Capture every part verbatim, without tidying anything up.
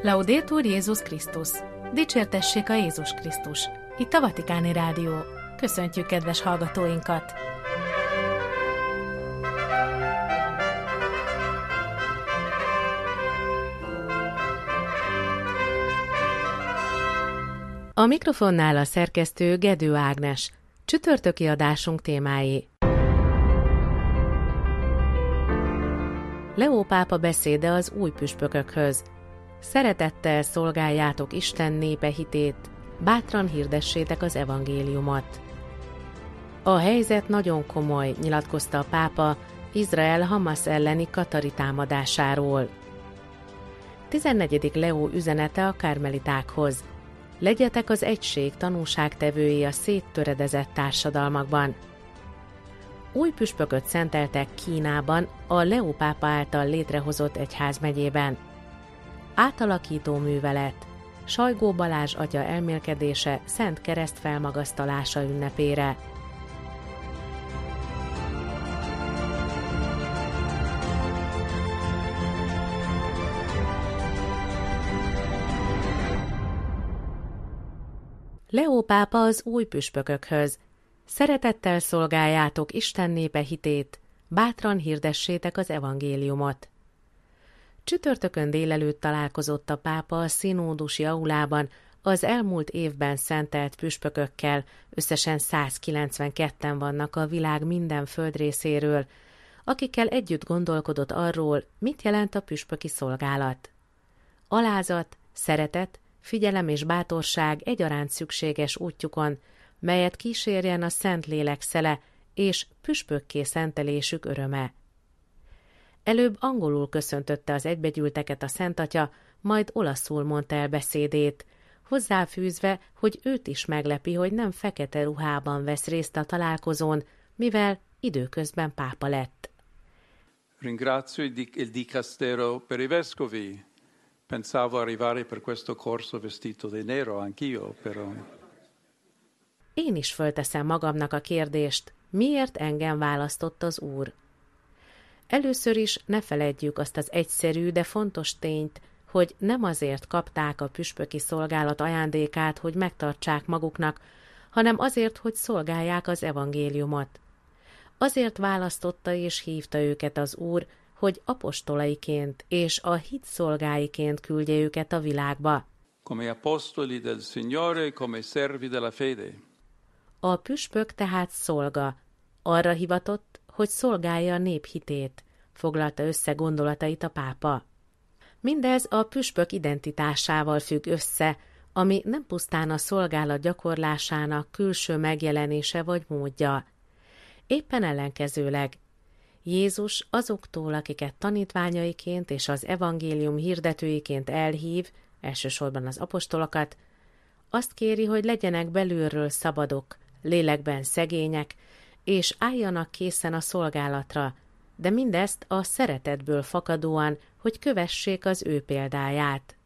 Laudetur Jézus Krisztus! Dicsértessék a Jézus Krisztus! Itt a Vatikáni Rádió. Köszöntjük kedves hallgatóinkat! A mikrofonnál a szerkesztő Gedő Ágnes. Csütörtöki adásunk témái. Leó pápa beszéde az új püspökökhöz. Szeretettel szolgáljátok Isten népe hitét, bátran hirdessétek az evangéliumot. A helyzet nagyon komoly, nyilatkozta a pápa Izrael Hamasz elleni katari támadásáról. tizennegyedik Leó üzenete a karmelitákhoz. Legyetek az egység tanúságtevői a széttöredezett társadalmakban. Új püspököt szenteltek Kínában, a Leó pápa által létrehozott egyházmegyében. Átalakító művelet, Sajgó Balázs atya elmélkedése Szent Kereszt felmagasztalása ünnepére. Leó pápa az új püspökökhöz. Szeretettel szolgáljátok Isten népe hitét, bátran hirdessétek az evangéliumot. Csütörtökön délelőtt találkozott a pápa a színódusi aulában az elmúlt évben szentelt püspökökkel, összesen százkilencvenketten vannak a világ minden földrészéről, akikkel együtt gondolkodott arról, mit jelent a püspöki szolgálat. Alázat, szeretet, figyelem és bátorság egyaránt szükséges útjukon, melyet kísérjen a Szentlélek szele és püspökké szentelésük öröme. Előbb angolul köszöntötte az egybegyűlteket a Szent Atya, majd olaszul mondta el beszédét, hozzáfűzve, hogy őt is meglepi, hogy nem fekete ruhában vesz részt a találkozón, mivel időközben pápa lett. Ringrazio il Dicastero per i Vescovi. Pensavo arrivare per questo corso vestito di nero anch'io, però. Én is fölteszem magamnak a kérdést, miért engem választott az Úr? Először is ne feledjük azt az egyszerű, de fontos tényt, hogy nem azért kapták a püspöki szolgálat ajándékát, hogy megtartsák maguknak, hanem azért, hogy szolgálják az evangéliumot. Azért választotta és hívta őket az Úr, hogy apostolaiként és a hit szolgáiként küldje őket a világba. Come apostoli del Signore, come servi della fede. A püspök tehát szolga, arra hivatott, hogy szolgálja a nép hitét, foglalta össze gondolatait a pápa. Mindez a püspök identitásával függ össze, ami nem pusztán a szolgálat gyakorlásának külső megjelenése vagy módja. Éppen ellenkezőleg, Jézus azoktól, akiket tanítványaiként és az evangélium hirdetőiként elhív, elsősorban az apostolokat, azt kéri, hogy legyenek belülről szabadok, lélekben szegények, és álljanak készen a szolgálatra, de mindezt a szeretetből fakadóan, hogy kövessék az ő példáját.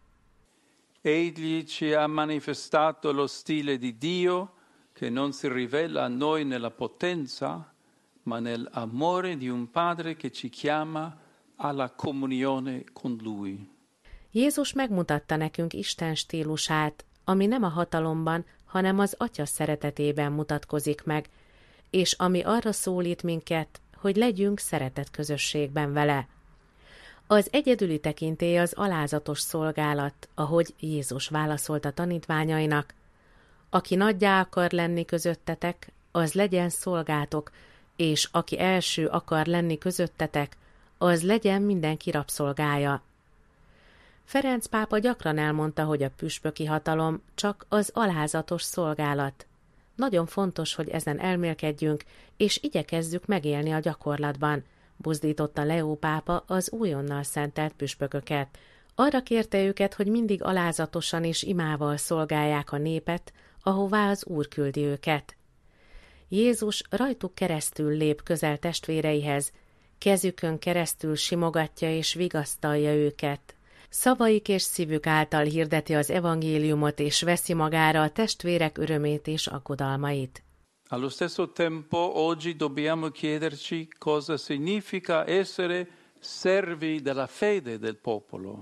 Egli ci ha manifestato lo stile di Dio, che non si rivela a noi nella potenza, ma nell'amore di un padre che ci chiama alla comunione con lui. Jézus megmutatta nekünk Isten stílusát, ami nem a hatalomban, hanem az Atya szeretetében mutatkozik meg, és ami arra szólít minket, hogy legyünk szeretet közösségben vele. Az egyedüli tekintély az alázatos szolgálat, ahogy Jézus válaszolt a tanítványainak. Aki nagyjá akar lenni közöttetek, az legyen szolgátok, és aki első akar lenni közöttetek, az legyen mindenki rabszolgája. Ferenc pápa gyakran elmondta, hogy a püspöki hatalom csak az alázatos szolgálat. Nagyon fontos, hogy ezen elmélkedjünk, és igyekezzük megélni a gyakorlatban, buzdította Leó pápa az újonnan szentelt püspököket. Arra kérte őket, hogy mindig alázatosan és imával szolgálják a népet, ahová az Úr küldi őket. Jézus rajtuk keresztül lép közel testvéreihez, kezükön keresztül simogatja és vigasztalja őket. Szavaik és szívük által hirdeti az evangéliumot és veszi magára a testvérek örömét és aggodalmait. Allo stesso tempo oggi dobbiamo chiederci cosa significa essere servi della fede del popolo.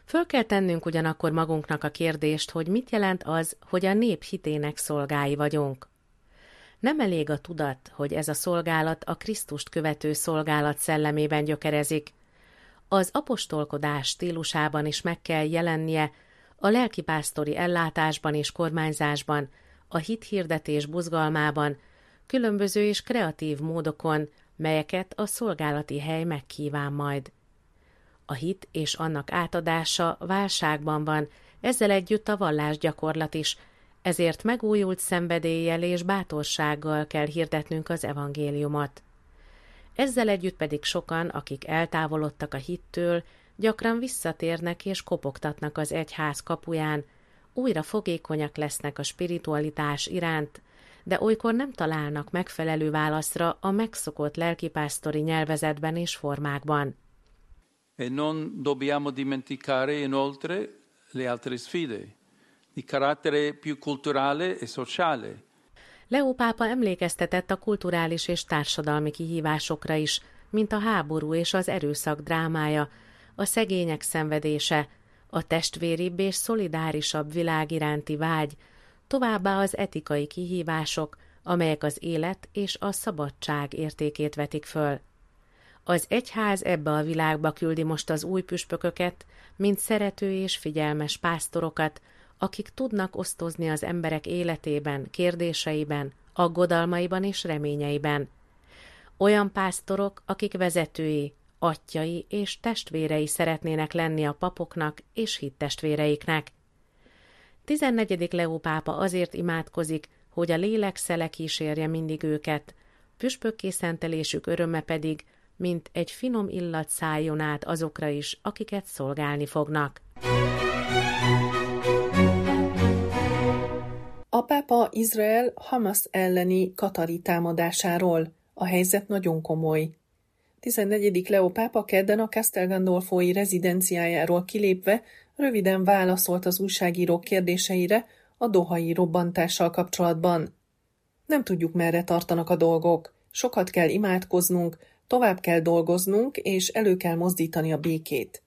Föl kell tennünk ugyanakkor magunknak a kérdést, hogy mit jelent az, hogy a nép hitének szolgái vagyunk. Nem elég a tudat, hogy ez a szolgálat a Krisztust követő szolgálat szellemében gyökerezik. Az apostolkodás stílusában is meg kell jelennie, a lelkipásztori ellátásban és kormányzásban, a hithirdetés buzgalmában, különböző és kreatív módokon, melyeket a szolgálati hely megkíván majd. A hit és annak átadása válságban van, ezzel együtt a vallásgyakorlat is, ezért megújult szenvedéllyel és bátorsággal kell hirdetnünk az evangéliumot. Ezzel együtt pedig sokan, akik eltávolodtak a hittől, gyakran visszatérnek és kopogtatnak az egyház kapuján, újra fogékonyak lesznek a spiritualitás iránt, de olykor nem találnak megfelelő válaszra a megszokott lelkipásztori nyelvezetben és formákban. E non dobbiamo dimenticare inoltre le altre sfide di carattere più culturale e sociale. Leó pápa emlékeztetett a kulturális és társadalmi kihívásokra is, mint a háború és az erőszak drámája, a szegények szenvedése, a testvéribb és szolidárisabb világ iránti vágy, továbbá az etikai kihívások, amelyek az élet és a szabadság értékét vetik föl. Az egyház ebbe a világba küldi most az új püspököket, mint szerető és figyelmes pásztorokat, akik tudnak osztozni az emberek életében, kérdéseiben, aggodalmaiban és reményeiben. Olyan pásztorok, akik vezetői, atyai és testvérei szeretnének lenni a papoknak és hittestvéreiknek. tizennegyedik Leó pápa azért imádkozik, hogy a lélek szele kísérje mindig őket, püspökké szentelésük öröme pedig, mint egy finom illat szálljon át azokra is, akiket szolgálni fognak. A pápa Izrael Hamas elleni katari támadásáról. A helyzet nagyon komoly. tizennegyedik Leó pápa kedden a Castel Gandolfói rezidenciájáról kilépve röviden válaszolt az újságírók kérdéseire a dohai robbantással kapcsolatban. Nem tudjuk, merre tartanak a dolgok. Sokat kell imádkoznunk, tovább kell dolgoznunk, és elő kell mozdítani a békét.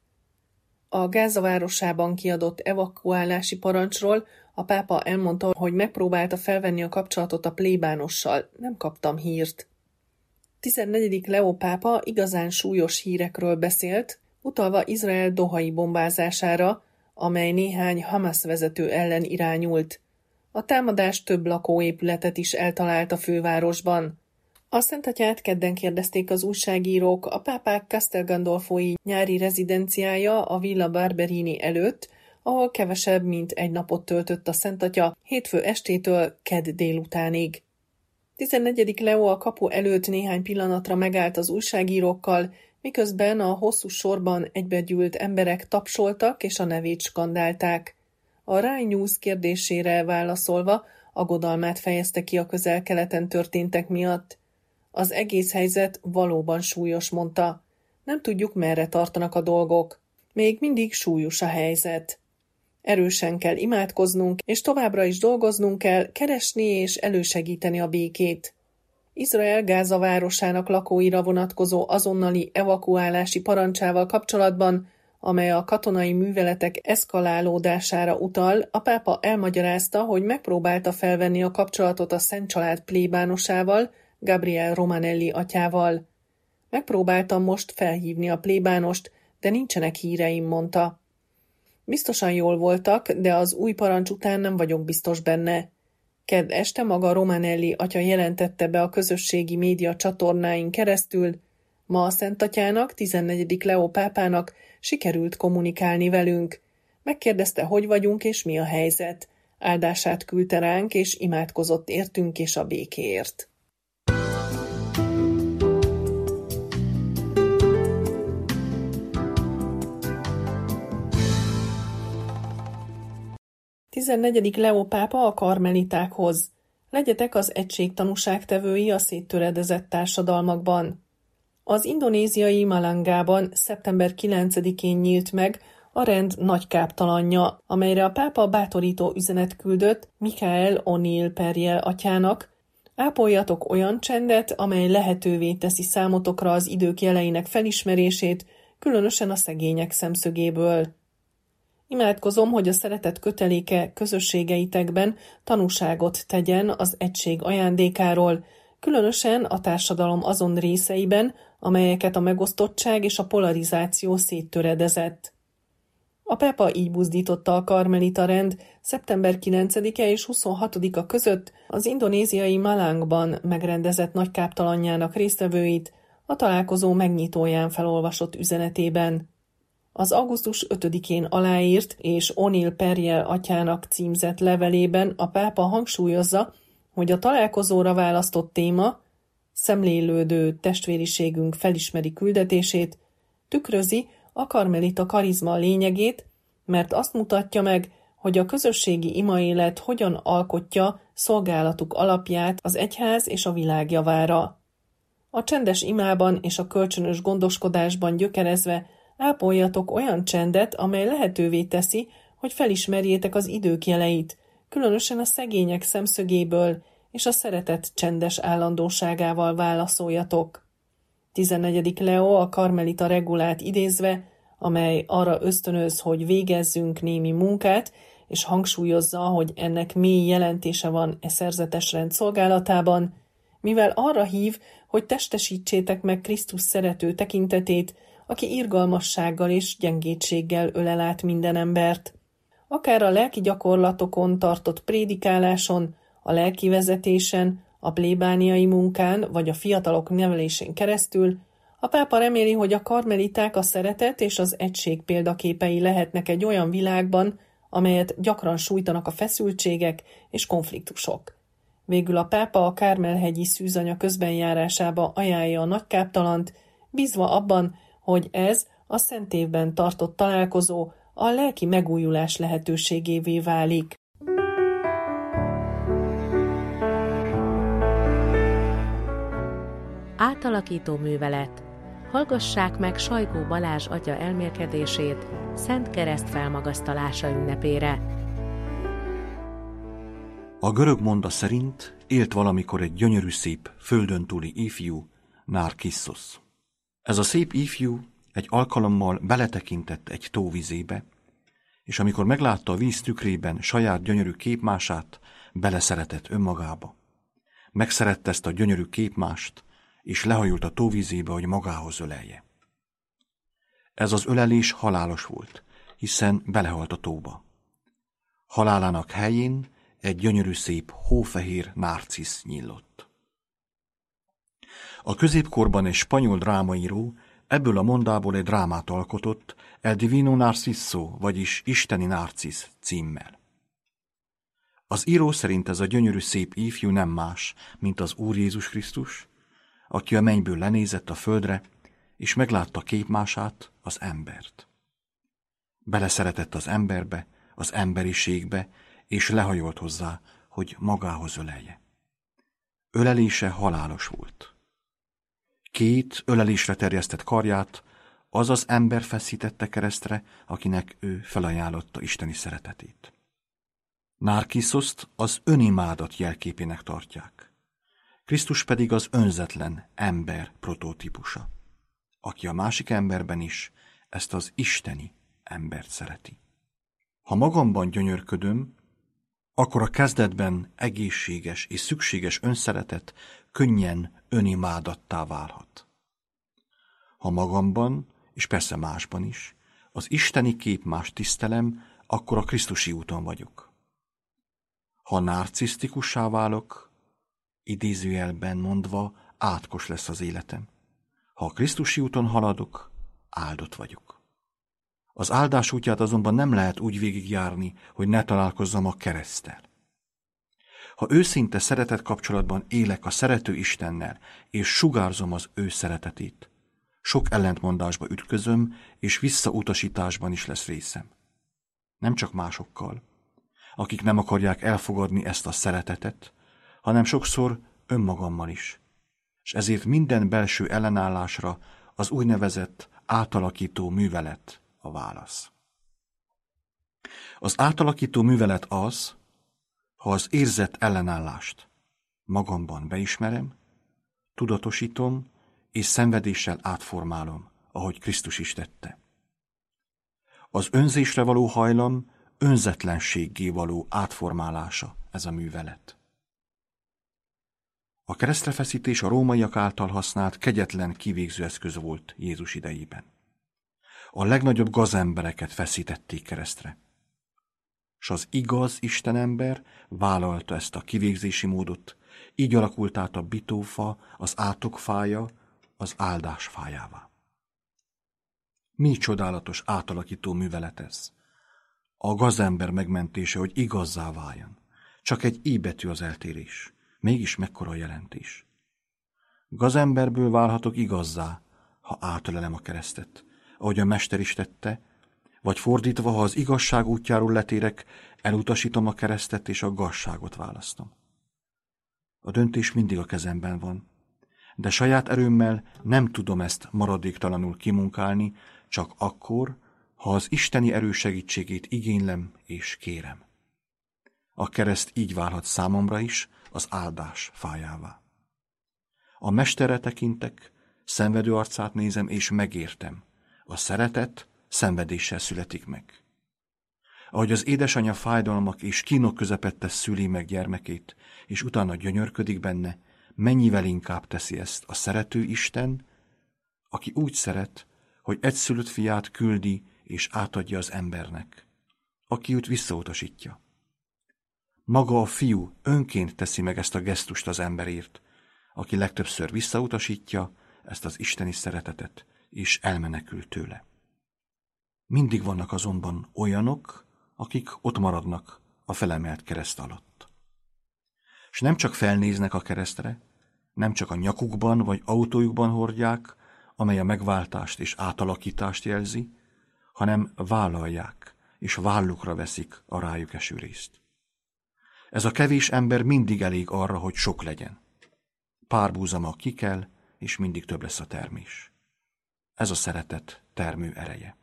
A Gáza városában kiadott evakuálási parancsról a pápa elmondta, hogy megpróbálta felvenni a kapcsolatot a plébánossal. Nem kaptam hírt. tizennegyedik Leó pápa igazán súlyos hírekről beszélt, utalva Izrael dohai bombázására, amely néhány Hamas vezető ellen irányult. A támadás több lakóépületet is eltalált a fővárosban. A Szentatyát kedden kérdezték az újságírók a pápák Castel Gandolfói nyári rezidenciája a Villa Barberini előtt, ahol kevesebb, mint egy napot töltött a Szentatya hétfő estétől kedd délutánig. tizennegyedik Leó a kapu előtt néhány pillanatra megállt az újságírókkal, miközben a hosszú sorban egybegyűlt emberek tapsoltak és a nevét skandálták. A Rai News kérdésére válaszolva aggodalmát fejezte ki a Közel-Keleten történtek miatt. Az egész helyzet valóban súlyos, mondta. Nem tudjuk, merre tartanak a dolgok. Még mindig súlyos a helyzet. Erősen kell imádkoznunk, és továbbra is dolgoznunk kell, keresni és elősegíteni a békét. Izrael Gáza városának lakóira vonatkozó azonnali evakuálási parancsával kapcsolatban, amely a katonai műveletek eszkalálódására utal, a pápa elmagyarázta, hogy megpróbálta felvenni a kapcsolatot a Szent Család plébánosával, Gabriel Romanelli atyával. Megpróbáltam most felhívni a plébánost, de nincsenek híreim, mondta. Biztosan jól voltak, de az új parancs után nem vagyok biztos benne. Kedd este maga Romanelli atya jelentette be a közösségi média csatornáin keresztül, ma a Szentatyának, tizennegyedik Leó pápának sikerült kommunikálni velünk. Megkérdezte, hogy vagyunk és mi a helyzet. Áldását küldte ránk, és imádkozott értünk és a békéért. tizennegyedik Leó pápa a karmelitákhoz. Legyetek az egység tanúságtevői a széttöredezett társadalmakban. Az indonéziai Malangában szeptember kilencedikén nyílt meg a rend nagy káptalanja, amelyre a pápa bátorító üzenet küldött Michael O'Neill Perriel atyának. Ápoljatok olyan csendet, amely lehetővé teszi számotokra az idők jeleinek felismerését, különösen a szegények szemszögéből. Imádkozom, hogy a szeretet köteléke közösségeitekben tanúságot tegyen az egység ajándékáról, különösen a társadalom azon részeiben, amelyeket a megosztottság és a polarizáció széttöredezett. A pápa így buzdította a karmelita rend szeptember kilencedike és huszonhatodika között az indonéziai Malangban megrendezett nagykáptalanjának résztvevőit a találkozó megnyitóján felolvasott üzenetében. Az augusztus ötödikén aláírt és O'Neill Perrier atyának címzett levelében a pápa hangsúlyozza, hogy a találkozóra választott téma, szemlélődő testvériségünk felismeri küldetését, tükrözi a karmelita karizma lényegét, mert azt mutatja meg, hogy a közösségi imaélet hogyan alkotja szolgálatuk alapját az egyház és a világ javára. A csendes imában és a kölcsönös gondoskodásban gyökerezve ápoljatok olyan csendet, amely lehetővé teszi, hogy felismerjétek az idők jeleit, különösen a szegények szemszögéből, és a szeretet csendes állandóságával válaszoljatok. tizennegyedik Leo a karmelita regulát idézve, amely arra ösztönöz, hogy végezzünk némi munkát, és hangsúlyozza, hogy ennek mély jelentése van e szerzetes rend szolgálatában, mivel arra hív, hogy testesítsétek meg Krisztus szerető tekintetét, aki irgalmassággal és gyengétséggel ölel át minden embert. Akár a lelki gyakorlatokon tartott prédikáláson, a lelki vezetésen, a plébániai munkán vagy a fiatalok nevelésén keresztül, a pápa reméli, hogy a karmeliták a szeretet és az egység példaképei lehetnek egy olyan világban, amelyet gyakran sújtanak a feszültségek és konfliktusok. Végül a pápa a Kármel-hegyi szűzanya közbenjárásába ajánlja a nagykáptalant, bízva abban, hogy ez a szent évben tartott találkozó a lelki megújulás lehetőségévé válik. Átalakító művelet. Hallgassák meg Sajgó Balázs atya elmélkedését Szent Kereszt felmagasztalása ünnepére. A görög monda szerint élt valamikor egy gyönyörű szép földön túli ifjú, Narkiszosz. Ez a szép ifjú egy alkalommal beletekintett egy tó vizébe, és amikor meglátta a víz tükrében saját gyönyörű képmását, beleszeretett önmagába. Megszerette ezt a gyönyörű képmást, és lehajolt a tóvízébe, hogy magához ölelje. Ez az ölelés halálos volt, hiszen belehalt a tóba. Halálának helyén egy gyönyörű szép hófehér nárcisz nyílott. A középkorban egy spanyol drámaíró ebből a mondából egy drámát alkotott, El Divino Narciso, vagyis Isteni Narcisz címmel. Az író szerint ez a gyönyörű szép ifjú nem más, mint az Úr Jézus Krisztus, aki a mennyből lenézett a földre, és meglátta képmását, az embert. Beleszeretett az emberbe, az emberiségbe, és lehajolt hozzá, hogy magához ölelje. Ölelése halálos volt. Két ölelésre terjesztett karját az az ember feszítette keresztre, akinek ő felajánlotta isteni szeretetét. Narkiszoszt az önimádat jelképének tartják. Krisztus pedig az önzetlen ember prototípusa, aki a másik emberben is ezt az isteni embert szereti. Ha magamban gyönyörködöm, akkor a kezdetben egészséges és szükséges önszeretet könnyen önimádattá válhat. Ha magamban, és persze másban is, az isteni képmást tisztelem, akkor a krisztusi úton vagyok. Ha narcisztikussá válok, idézőjelben mondva, átkos lesz az életem. Ha a krisztusi úton haladok, áldott vagyok. Az áldás útját azonban nem lehet úgy végigjárni, hogy ne találkozzam a kereszttel. Ha őszinte szeretet kapcsolatban élek a szerető Istennel, és sugárzom az ő szeretetét, sok ellentmondásba ütközöm, és visszautasításban is lesz részem. Nem csak másokkal, akik nem akarják elfogadni ezt a szeretetet, hanem sokszor önmagammal is, és ezért minden belső ellenállásra az úgynevezett átalakító művelet a válasz. Az átalakító művelet az, ha az érzett ellenállást magamban beismerem, tudatosítom és szenvedéssel átformálom, ahogy Krisztus is tette. Az önzésre való hajlam önzetlenséggé való átformálása ez a művelet. A keresztrefeszítés a rómaiak által használt kegyetlen kivégző eszköz volt Jézus idejében. A legnagyobb gazembereket feszítették keresztre. S az igaz istenember vállalta ezt a kivégzési módot, így alakult át a bitófa, az átok fája, az áldás fájává. Mi csodálatos átalakító művelet ez! A gazember megmentése, hogy igazzá váljon. Csak egy i betű az eltérés. Mégis mekkora a jelentés. Gazemberből válhatok igazzá, ha átölelem a keresztet, ahogy a mester is tette, vagy fordítva, ha az igazság útjáról letérek, elutasítom a keresztet és a gazságot választom. A döntés mindig a kezemben van, de saját erőmmel nem tudom ezt maradéktalanul kimunkálni, csak akkor, ha az isteni erő segítségét igénylem és kérem. A kereszt így válhat számomra is az áldás fájává. A mesterre tekintek, szenvedő arcát nézem és megértem. A szeretet szenvedéssel születik meg. Ahogy az édesanyja fájdalmak és kínok közepette szüli meg gyermekét, és utána gyönyörködik benne, mennyivel inkább teszi ezt a szerető Isten, aki úgy szeret, hogy egyszülött fiát küldi és átadja az embernek, aki őt visszautasítja. Maga a fiú önként teszi meg ezt a gesztust az emberért, aki legtöbbször visszautasítja ezt az isteni szeretetet, és elmenekül tőle. Mindig vannak azonban olyanok, akik ott maradnak a felemelt kereszt alatt. És nem csak felnéznek a keresztre, nem csak a nyakukban vagy autójukban hordják, amely a megváltást és átalakítást jelzi, hanem vállalják és vállukra veszik a rájuk eső részt. Ez a kevés ember mindig elég arra, hogy sok legyen. Pár búzama ki kell, és mindig több lesz a termés. Ez a szeretet termő ereje.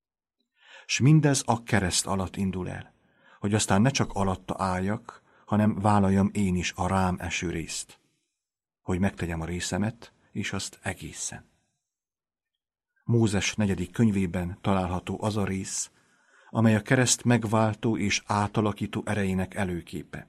S mindez a kereszt alatt indul el, hogy aztán ne csak alatta álljak, hanem vállaljam én is a rám eső részt, hogy megtegyem a részemet, és azt egészen. Mózes negyedik könyvében található az a rész, amely a kereszt megváltó és átalakító erejének előképe.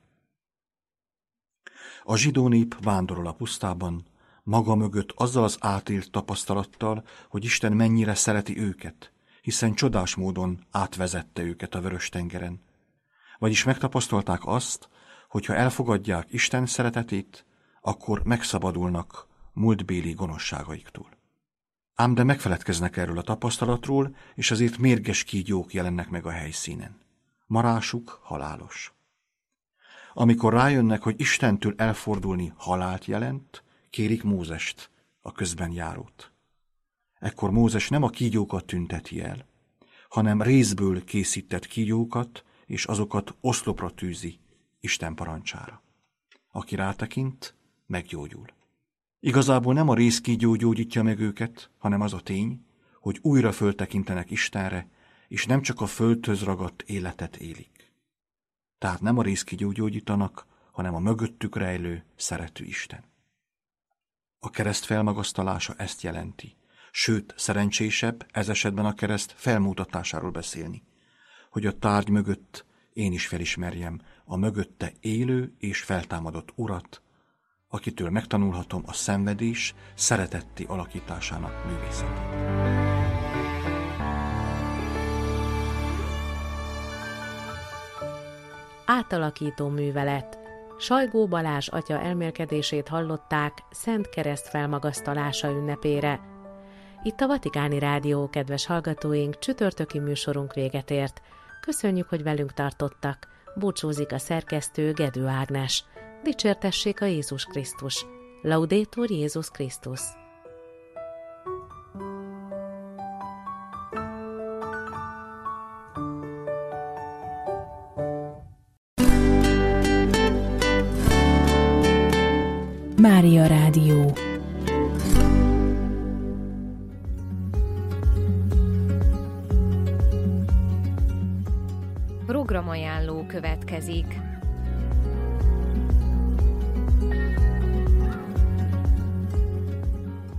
A zsidó nép vándorol a pusztában, maga mögött azzal az átélt tapasztalattal, hogy Isten mennyire szereti őket, hiszen csodás módon átvezette őket a Vörös-tengeren. Vagyis megtapasztalták azt, hogy ha elfogadják Isten szeretetét, akkor megszabadulnak múltbéli gonoszságaiktól. Ám de megfeledkeznek erről a tapasztalatról, és azért mérges kígyók jelennek meg a helyszínen. Marásuk halálos. Amikor rájönnek, hogy Istentől elfordulni halált jelent, kérik Mózest, a közben járót. Ekkor Mózes nem a kígyókat tünteti el, hanem rézből készített kígyókat, és azokat oszlopra tűzi Isten parancsára. Aki rátekint, meggyógyul. Igazából nem a rézkígyó gyógyítja meg őket, hanem az a tény, hogy újra föltekintenek Istenre, és nem csak a földhöz ragadt életet élik. Tehát nem a rézkígyó gyógyítanak, hanem a mögöttük rejlő, szerető Isten. A kereszt felmagasztalása ezt jelenti, sőt, szerencsésebb ez esetben a kereszt felmutatásáról beszélni, hogy a tárgy mögött én is felismerjem a mögötte élő és feltámadott Urat, akitől megtanulhatom a szenvedés szeretetti alakításának művészetét. Átalakító művelet. Sajgó Balázs atya elmélkedését hallották Szent Kereszt felmagasztalása ünnepére. Itt a Vatikáni Rádió, kedves hallgatóink, csütörtöki műsorunk véget ért. Köszönjük, hogy velünk tartottak. Búcsúzik a szerkesztő Gedő Ágnes. Dicsértessék a Jézus Krisztus. Laudetur Jézus Krisztus. Mária Rádió. Programajánló következik.